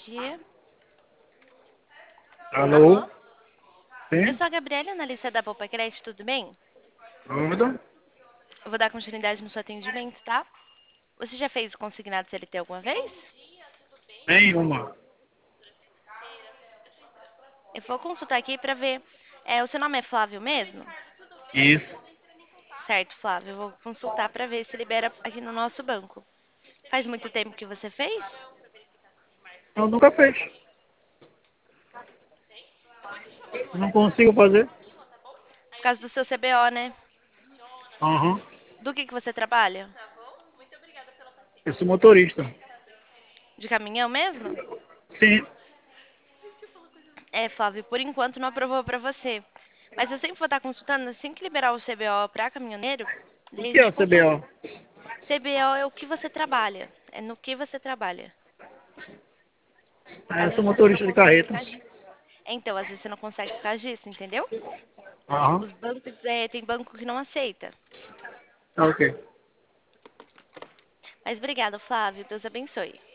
dia. Alô? Alô? Eu Sim? sou a Gabriela, analista da Poupa Crédito, tudo bem? Tudo? Eu vou dar continuidade no seu atendimento, tá? Você já fez o consignado CLT alguma vez? Nenhuma. Eu vou consultar aqui pra ver. O seu nome é Flávio mesmo? Isso. Certo, Flávio. Eu vou consultar pra ver se libera aqui no nosso banco. Faz muito tempo que você fez? Eu nunca fez. Não consigo fazer. Por causa do seu CBO, né? Aham. Do que você trabalha? Eu sou motorista. De caminhão mesmo? Sim. Flávio, por enquanto não aprovou pra você. Mas eu sempre vou estar consultando, assim que liberar o CBO para caminhoneiro, O daí a que é gente o consulta. CBO? CBO é o que você trabalha, é no que você trabalha. Ah, eu Às sou vezes você não motorista de consegue por causa carretas. disso. Então, às vezes você não consegue por causa disso, entendeu? Aham. Os bancos, tem banco que não aceita. Tá ok. Mas obrigada, Flávio. Deus abençoe.